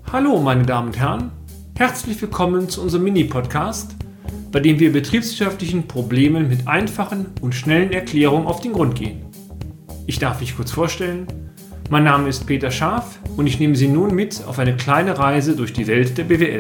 Hallo meine Damen und Herren, herzlich willkommen zu unserem Mini-Podcast, bei dem wir betriebswirtschaftlichen Problemen mit einfachen und schnellen Erklärungen auf den Grund gehen. Ich darf mich kurz vorstellen, mein Name ist Peter Scharf und ich nehme Sie nun mit auf eine kleine Reise durch die Welt der BWL.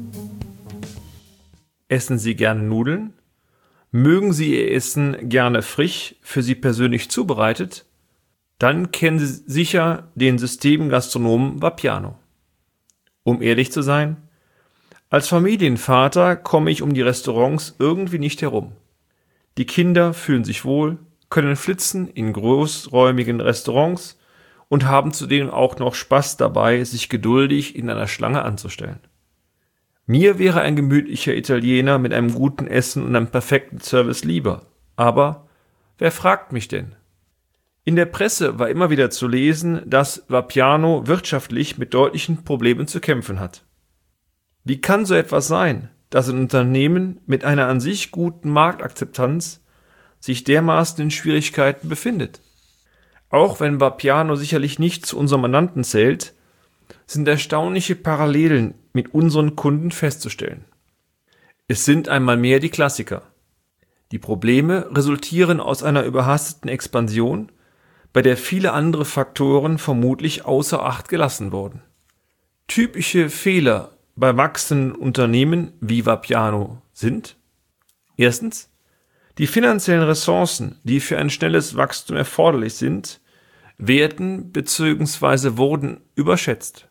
Essen Sie gerne Nudeln? Mögen Sie Ihr Essen gerne frisch, für Sie persönlich zubereitet? Dann kennen Sie sicher den Systemgastronomen Vapiano. Um ehrlich zu sein, als Familienvater komme ich um die Restaurants irgendwie nicht herum. Die Kinder fühlen sich wohl, können flitzen in großräumigen Restaurants und haben zudem auch noch Spaß dabei, sich geduldig in einer Schlange anzustellen. Mir wäre ein gemütlicher Italiener mit einem guten Essen und einem perfekten Service lieber. Aber wer fragt mich denn? In der Presse war immer wieder zu lesen, dass Vapiano wirtschaftlich mit deutlichen Problemen zu kämpfen hat. Wie kann so etwas sein, dass ein Unternehmen mit einer an sich guten Marktakzeptanz sich dermaßen in Schwierigkeiten befindet? Auch wenn Vapiano sicherlich nicht zu unserem Mandanten zählt, sind erstaunliche Parallelen mit unseren Kunden festzustellen. Es sind einmal mehr die Klassiker. Die Probleme resultieren aus einer überhasteten Expansion, bei der viele andere Faktoren vermutlich außer Acht gelassen wurden. Typische Fehler bei wachsenden Unternehmen wie Vapiano sind: Erstens, die finanziellen Ressourcen, die für ein schnelles Wachstum erforderlich sind, werden bzw. wurden überschätzt.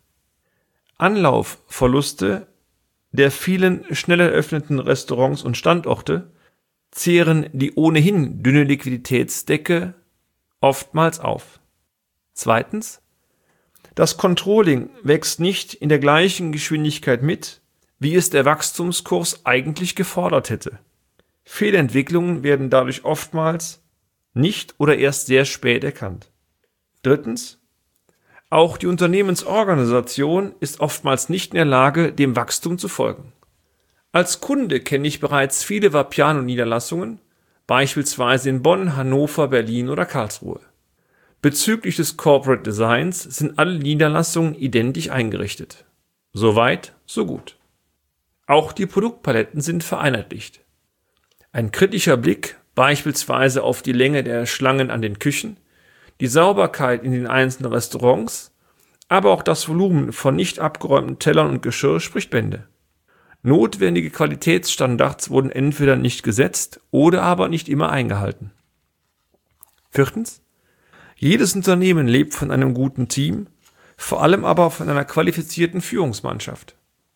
Anlaufverluste der vielen schnell eröffneten Restaurants und Standorte zehren die ohnehin dünne Liquiditätsdecke oftmals auf. Zweitens, das Controlling wächst nicht in der gleichen Geschwindigkeit mit, wie es der Wachstumskurs eigentlich gefordert hätte. Fehlentwicklungen werden dadurch oftmals nicht oder erst sehr spät erkannt. Drittens, auch die Unternehmensorganisation ist oftmals nicht in der Lage, dem Wachstum zu folgen. Als Kunde kenne ich bereits viele Vapiano-Niederlassungen, beispielsweise in Bonn, Hannover, Berlin oder Karlsruhe. Bezüglich des Corporate Designs sind alle Niederlassungen identisch eingerichtet. Soweit, so gut. Auch die Produktpaletten sind vereinheitlicht. Ein kritischer Blick beispielsweise auf die Länge der Schlangen an den Küchen, die Sauberkeit in den einzelnen Restaurants, aber auch das Volumen von nicht abgeräumten Tellern und Geschirr spricht Bände. Notwendige Qualitätsstandards wurden entweder nicht gesetzt oder aber nicht immer eingehalten. Viertens, jedes Unternehmen lebt von einem guten Team, vor allem aber von einer qualifizierten Führungsmannschaft.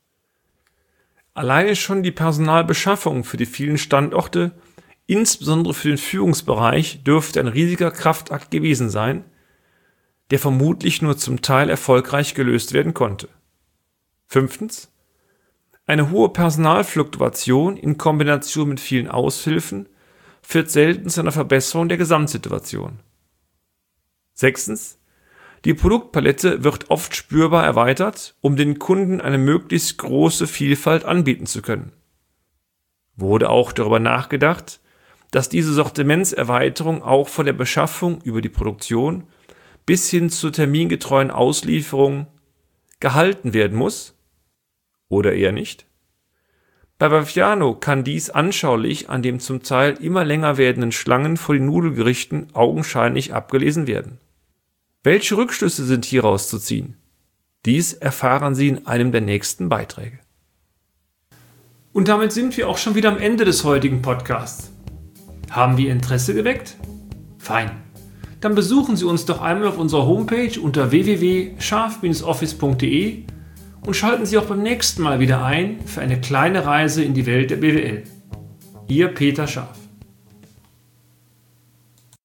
Alleine schon die Personalbeschaffung für die vielen Standorte, insbesondere für den Führungsbereich, dürfte ein riesiger Kraftakt gewesen sein, der vermutlich nur zum Teil erfolgreich gelöst werden konnte. Fünftens, eine hohe Personalfluktuation in Kombination mit vielen Aushilfen führt selten zu einer Verbesserung der Gesamtsituation. Sechstens, die Produktpalette wird oft spürbar erweitert, um den Kunden eine möglichst große Vielfalt anbieten zu können. Wurde auch darüber nachgedacht, dass diese Sortimentserweiterung auch von der Beschaffung über die Produktion bis hin zur termingetreuen Auslieferung gehalten werden muss? Oder eher nicht? Bei Vapiano kann dies anschaulich an dem zum Teil immer länger werdenden Schlangen vor den Nudelgerichten augenscheinlich abgelesen werden. Welche Rückschlüsse sind hieraus zu ziehen? Dies erfahren Sie in einem der nächsten Beiträge. Und damit sind wir auch schon wieder am Ende des heutigen Podcasts. Haben wir Interesse geweckt? Fein. Dann besuchen Sie uns doch einmal auf unserer Homepage unter www.scharf-office.de und schalten Sie auch beim nächsten Mal wieder ein für eine kleine Reise in die Welt der BWL. Ihr Peter Scharf.